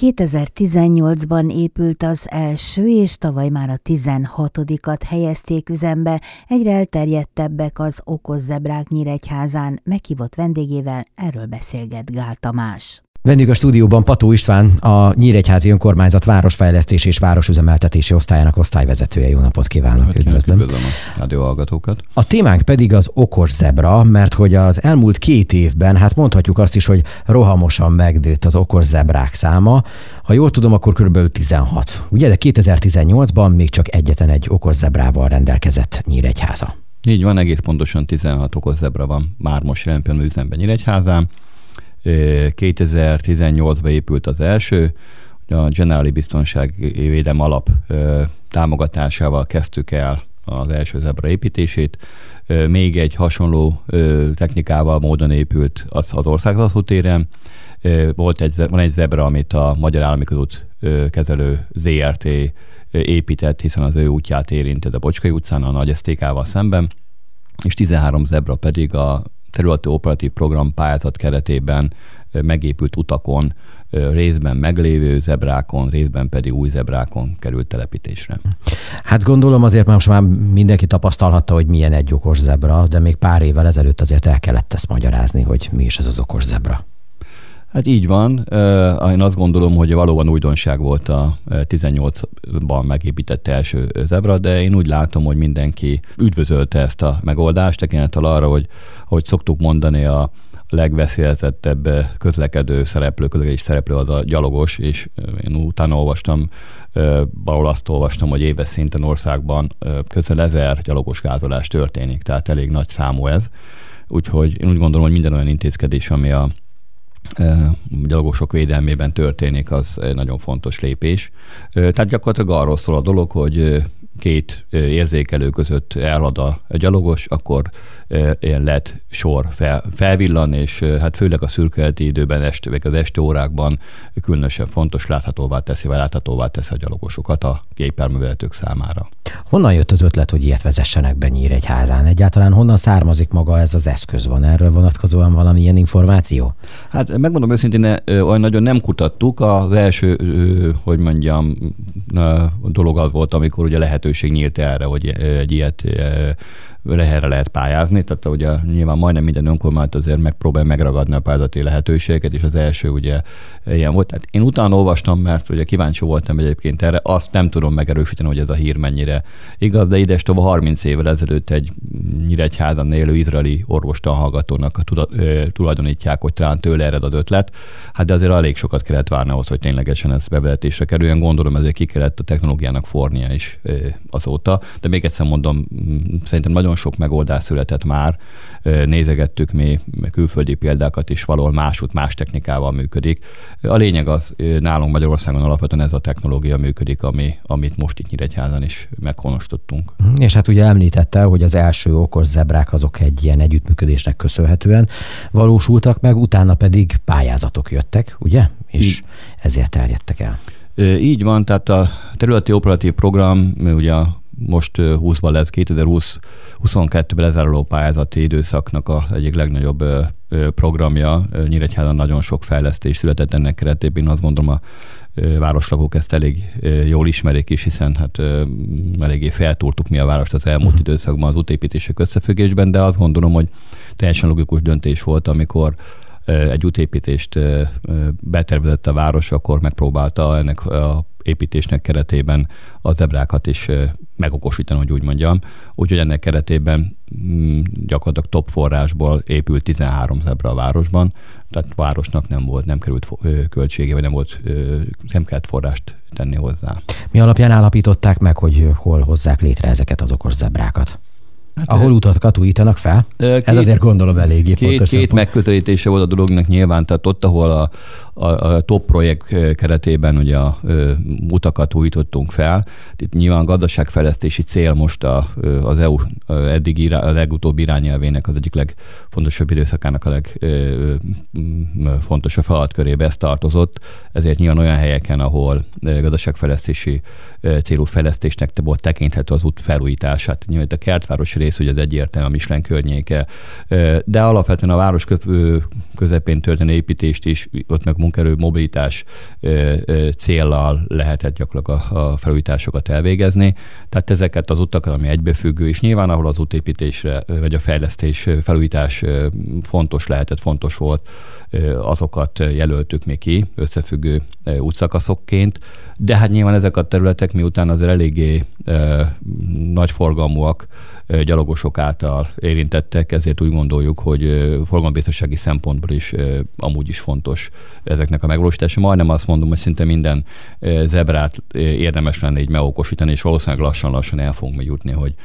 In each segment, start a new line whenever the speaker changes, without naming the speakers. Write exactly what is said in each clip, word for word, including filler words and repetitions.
kétezer-tizennyolcban épült az első, és tavaly már a tizenhatodikat helyezték üzembe. Egyre elterjedtebbek az okos zebrák Nyíregyházán. Meghívott vendégével erről beszélget Gál Tamás.
Vendég a stúdióban Pató István, a Nyíregyházi Önkormányzat városfejlesztési és városüzemeltetési osztályának osztályvezetője. Jó napot kívánok, hát, üdvözlöm.
Üdvözlöm a rádióhallgatókat.
A témánk pedig az okos zebra, mert hogy az elmúlt két évben, hát mondhatjuk azt is, hogy rohamosan megnőtt az okos zebrák száma. Ha jól tudom, akkor körülbelül tizenhat. Ugye, de kétezer-tizennyolcban még csak egyetlen egy okos zebrával rendelkezett Nyíregyháza.
Így van, egész pontosan tizenhat okos zebra van már most jelen pillanatban üzemben Nyíregyházán. kétezer-tizennyolcban épült az első, a Generáli Biztonságvédelem Alap támogatásával kezdtük el az első zebra építését. Még egy hasonló technikával, módon épült az, az Országzató téren. Volt egy, van egy zebra, amit a Magyar Állami Közút Kezelő zé er té épített, hiszen az ő útját érinted a Bocskai utcán, a Nagy es té ká-val szemben, és tizenhárom zebra pedig a területi operatív program pályázat keretében megépült utakon, részben meglévő zebrákon, részben pedig új zebrákon került telepítésre.
Hát gondolom azért most már mindenki tapasztalhatta, hogy milyen egy okos zebra, de még pár évvel ezelőtt azért el kellett ezt magyarázni, hogy mi is ez az okos zebra.
Hát így van. Én azt gondolom, hogy valóban újdonság volt a tizennyolcban megépített első zebra, de én úgy látom, hogy mindenki üdvözölte ezt a megoldást, tekintettel arra, hogy ahogy szoktuk mondani, a legveszélyeztetettebb közlekedő szereplő, közlekedés szereplő az a gyalogos, és én utána olvastam, valahol azt olvastam, hogy éves szinten országban közel ezer gyalogos gázolás történik, tehát elég nagy számú ez. Úgyhogy én úgy gondolom, hogy minden olyan intézkedés, ami a gyalogosok védelmében történik, az nagyon fontos lépés. Tehát gyakorlatilag arról szól a dolog, hogy két érzékelő között elhad a gyalogos, akkor ilyen led sor fel, felvillan, és hát főleg a szürkületi időben, este, vagy az este órákban különösen fontos, láthatóvá teszi, vagy láthatóvá teszi a gyalogosokat a gépjárművezetők számára. Honnan
jött az ötlet, hogy ilyet vezessenek be Nyíregyházán? Egyáltalán honnan származik maga ez az eszköz? Van erről vonatkozóan valamilyen információ?
Hát megmondom őszintén, olyan nagyon nem kutattuk. Az első, hogy mondjam, dolog az volt, amikor ugye lehetőség nyílt erre, hogy egy ilyet erre lehet pályázni, tehát ugye nyilván majdnem minden önkormányzat azért megpróbál megragadni a pályázati lehetőséget, és az első ugye ilyen volt. Tehát én utána olvastam, mert ugye kíváncsi voltam egyébként erre, azt nem tudom megerősíteni, hogy ez a hír mennyire igaz, de ides tovább harminc évvel ezelőtt egy Nyíregyházan élő izraeli orvostanhallgatónak tulajdonítják, hogy talán tőle ered az ötlet. Hát de azért elég sokat kellett várni ahhoz, hogy ténylegesen ez bevezetésre kerüljön. Gondolom ezért ki kellett a technológiának fornia is azóta. De még egyszer mondom, szerintem nagyon sok megoldás született már, nézegettük mi külföldi példákat is, valahol másút, más technikával működik. A lényeg az, nálunk Magyarországon alapvetően ez a technológia működik, ami, amit most itt Nyíregyházan is meghonosítottunk.
És hát ugye említette, hogy az első okos zebrák azok egy ilyen együttműködésnek köszönhetően valósultak meg, utána pedig pályázatok jöttek, ugye? És így, ezért terjedtek el.
Így van, tehát a területi operatív program ugye most húszban lesz, kétezer-húsz-huszonkettőben lezáruló pályázati időszaknak az egyik legnagyobb programja. Nyíregyházan nagyon sok fejlesztés született ennek keretében. Azt gondolom, a városlakók ezt elég jól ismerik is, hiszen hát eléggé feltúrtuk mi a várost az elmúlt uh-huh. időszakban az útépítések összefüggésben, de azt gondolom, hogy teljesen logikus döntés volt, amikor egy útépítést betervezett a város, akkor megpróbálta ennek a építésnek keretében a zebrákat is megokosítani, hogy úgy mondjam. Úgyhogy ennek keretében gyakorlatilag top forrásból épült tizenhárom zebra a városban, tehát a városnak nem volt, nem került költsége, vagy nem volt, nem kellett forrást tenni hozzá.
Mi alapján állapították meg, hogy hol hozzák létre ezeket az okos zebrákat? Hát ahol utakat újítanak fel? Két, Ez azért gondolom eléggé
két,
fontos.
Két megközelítése volt a dolognak nyilván, tehát ott, ahol a, a, a top projekt keretében ugye a, a utakat újítottunk fel. Itt nyilván a gazdaságfejlesztési cél most a, az é u eddig irá, a legutóbbi irányelvének az egyik legfontosabb időszakának a legfontosabb feladatkörébe ez tartozott. Ezért nyilván olyan helyeken, ahol gazdaságfejlesztési célú fejlesztésnek volt tekinthető az út felújítását. Nyilván a kertvárosi rész, ugye az egyértelmű a Michelin környéke, de alapvetően a város közepén történő építést is, ott meg munkaerő mobilitás céllal lehetett gyakorlatilag a, a felújításokat elvégezni. Tehát ezeket az utakat, ami egybefüggő, és nyilván ahol az útépítésre vagy a fejlesztés, felújítás fontos lehetett, fontos volt, azokat jelöltük még ki összefüggő útszakaszokként, de hát nyilván ezek a területek miután azért eléggé nagy forgalmúak, gyalogosok által érintettek, ezért úgy gondoljuk, hogy forgalombiztonsági szempontból is amúgy is fontos ezeknek a megvalósítása. Majdnem azt mondom, hogy szinte minden zebrát érdemes lenne így megokosítani, és valószínűleg lassan-lassan el fogunk még jutni, hogy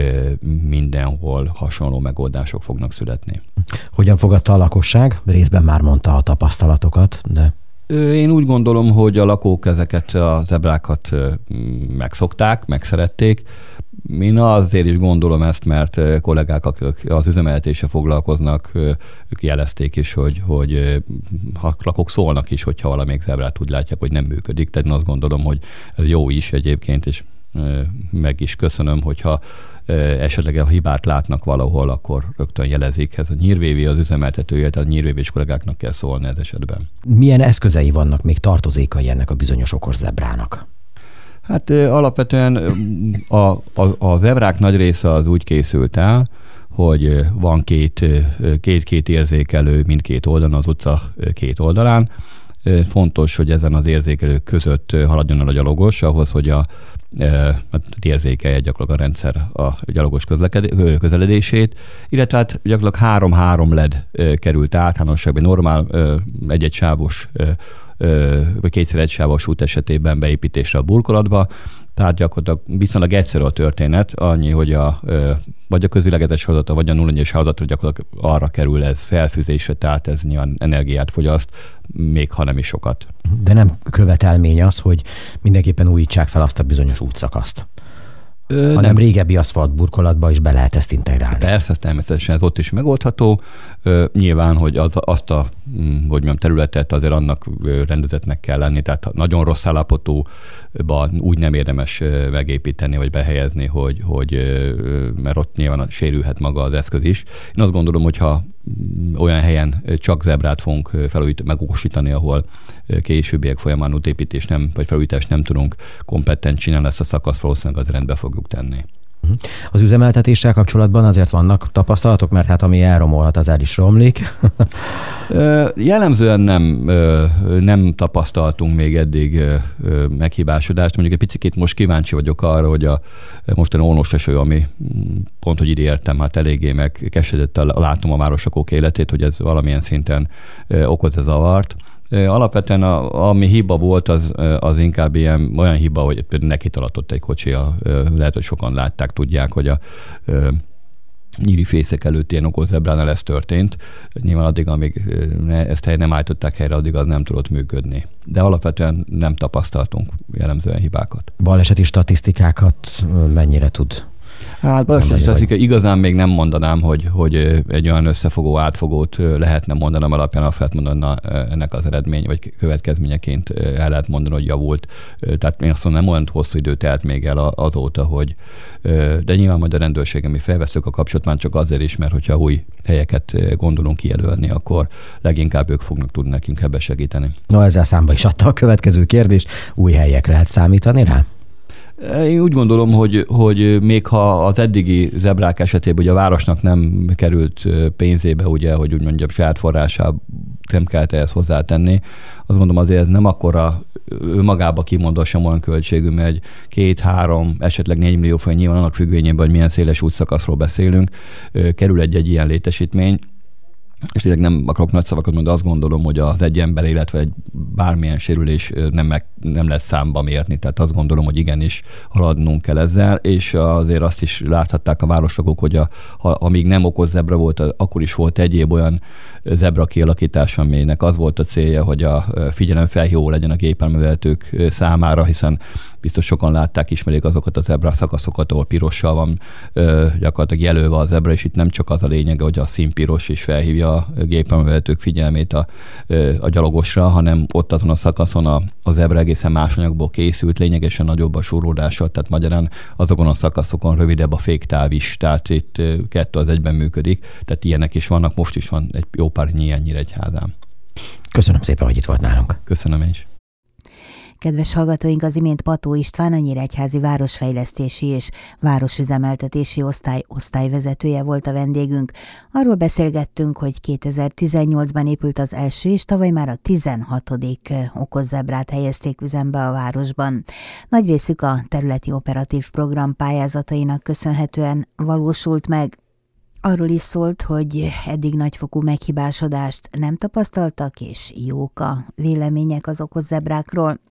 mindenhol hasonló megoldások fognak születni.
Hogyan fogadta a lakosság? Részben már mondta a tapasztalatokat, de...
Én úgy gondolom, hogy a lakók ezeket a zebrákat megszokták, megszerették. Én azért is gondolom ezt, mert kollégák, akik az üzemeltetéssel foglalkoznak, ők jelezték is, hogy, hogy ha lakók szólnak is, hogyha valamelyik zebrát úgy látják, hogy nem működik. Tehát én azt gondolom, hogy ez jó is egyébként, és meg is köszönöm, hogyha esetleg a hibát látnak valahol, akkor rögtön jelezik. Ez a nyírvévi az üzemeltetője, tehát a nyírvévés kollégáknak kell szólni ez esetben.
Milyen eszközei vannak, még tartozékai ennek a bizonyos okos zebrának?
Hát alapvetően a, a, a zebrák nagy része az úgy készült el, hogy van két, két, két érzékelő mindkét oldalon, az utca két oldalán. Fontos, hogy ezen az érzékelők között haladjon el a gyalogos, ahhoz, hogy a érzékelje gyakorlatilag a rendszer a gyalogos közeledését, illetve hát gyakorlatilag három-három led került általánosságban, normál egy-egy sávos vagy kétszer egy sávos út esetében beépítésre a burkolatba, tehát gyakorlatilag viszonylag egyszerű a történet, annyi, hogy a, vagy a közvilegezett sorozata, vagy a nulla négyes sorozatra gyakorlatilag arra kerül ez felfűzésre, tehát ez nyilván energiát fogyaszt, még ha nem is sokat.
De nem követelmény az, hogy mindenképpen újítsák fel azt a bizonyos útszakaszt, Ö, hanem nem. régebbi aszfalt burkolatba is be lehet ezt integrálni.
Persze, természetesen ez ott is megoldható. Ö, nyilván, hogy az, azt a hogy mondjam, területet azért annak rendezetnek kell lenni, tehát nagyon rossz állapotúban úgy nem érdemes megépíteni, vagy behelyezni, hogy, hogy mert ott nyilván sérülhet maga az eszköz is. Én azt gondolom, hogyha olyan helyen csak zebrát fogunk felújítani, megokosítani, ahol későbbiek folyamán útépítés nem, vagy felújítás nem tudunk kompetent csinálni, ezt a szakaszt valószínűleg az rendbe fogjuk tenni.
Az üzemeltetéssel kapcsolatban azért vannak tapasztalatok, mert hát ami elromolhat, az el is romlik.
Jellemzően nem, nem tapasztaltunk még eddig meghibásodást. Mondjuk egy picit most kíváncsi vagyok arra, hogy a mostani olnos eső, ami pont, hogy ide értem, hát eléggé megkeseredettel látom a városok életét, hogy ez valamilyen szinten okoz-e zavart. Alapvetően a, ami hiba volt, az, az inkább ilyen olyan hiba, hogy például neki talatott egy kocsi, a, lehet, hogy sokan látták, tudják, hogy a nyíri fészek előtt ilyen okos zebránál ez történt. Nyilván addig, amíg ezt nem állították helyre, addig az nem tudott működni. De alapvetően nem tapasztaltunk jellemzően hibákat.
Baleseti statisztikákat mennyire tud?
Hát baleseti igazán még nem mondanám, hogy, hogy egy olyan összefogó, átfogót lehetne mondanom, alapján azt lehet mondani, na, ennek az eredmény, vagy következményeként el lehet mondani, hogy javult. Tehát én azt mondom, nem olyan hosszú idő telt még el azóta, hogy de nyilván majd a rendőrséggel mi felveszünk a kapcsolatot, már csak azért is, mert hogyha új helyeket gondolunk kijelölni, akkor leginkább ők fognak tudni nekünk ebbe segíteni.
No, ezzel számba is adta a következő kérdést. Új helyek lehet számítani rá?
Én úgy gondolom, hogy, hogy még ha az eddigi zebrák esetében ugye a városnak nem került pénzébe, ugye, hogy úgy mondjam, saját forrásába nem kellett ehhez hozzátenni, azt gondolom azért ez nem akkora önmagába kimondva sem olyan költségű, mert egy két-három, esetleg négy millió forint nyilván annak függvényében, hogy milyen széles útszakaszról beszélünk, kerül egy-egy ilyen létesítmény. És tényleg nem akarok nagy szavakat mondani, azt gondolom, hogy az egy ember, illetve egy bármilyen sérülés nem, meg, nem lesz számba mérni. Tehát azt gondolom, hogy igenis haladnunk kell ezzel, és azért azt is láthatták a városlakók, hogy a, ha, amíg nem okos zebra volt, akkor is volt egyéb olyan zebra kialakítás, aminek az volt a célja, hogy a figyelemfelhívó legyen a gépjárművezetők számára, hiszen biztos sokan látták, ismerik azokat a zebra szakaszokat, ahol pirossal van ö, gyakorlatilag jelölve a zebra, és itt nem csak az a lényege, hogy a színpiros is felhívja a gépjárművezetők figyelmét a, a gyalogosra, hanem ott azon a szakaszon a, a zebra egészen más anyagból készült, lényegesen nagyobb a súródása, tehát magyarán azokon a szakaszokon rövidebb a féktáv is, tehát itt kettő az egyben működik, tehát ilyenek is vannak, most is van egy jó pár ilyen Nyíregyházán.
Köszönöm szépen, hogy itt volt nálunk.
Köszönöm én is.
Kedves hallgatóink, az imént Pató István, a Nyíregyházi Városfejlesztési és Városüzemeltetési Osztály osztályvezetője volt a vendégünk. Arról beszélgettünk, hogy kétezer-tizennyolcban épült az első, és tavaly már a tizenhatodik okozzebrát helyezték üzembe a városban. Nagy részük a területi operatív program pályázatainak köszönhetően valósult meg. Arról is szólt, hogy eddig nagyfokú meghibásodást nem tapasztaltak, és jók a vélemények az okozzebrákról.